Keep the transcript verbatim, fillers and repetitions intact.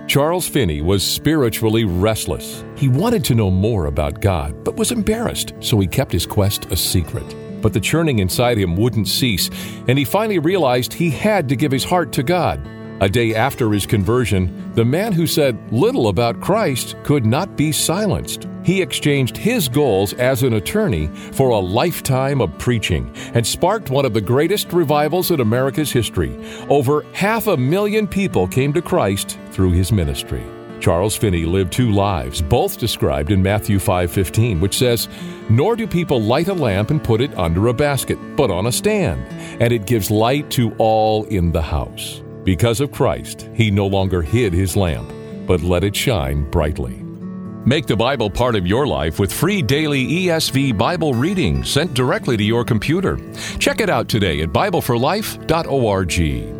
Charles Finney was spiritually restless. He wanted to know more about God, but was embarrassed, so he kept his quest a secret. But the churning inside him wouldn't cease, and he finally realized he had to give his heart to God. A day after his conversion, the man who said little about Christ could not be silenced. He exchanged his goals as an attorney for a lifetime of preaching and sparked one of the greatest revivals in America's history. Over half a million people came to Christ through his ministry. Charles Finney lived two lives, both described in Matthew five fifteen, which says, "Nor do people light a lamp and put it under a basket, but on a stand, and it gives light to all in the house." Because of Christ, he no longer hid his lamp, but let it shine brightly. Make the Bible part of your life with free daily E S V Bible reading sent directly to your computer. Check it out today at Bible for Life dot org.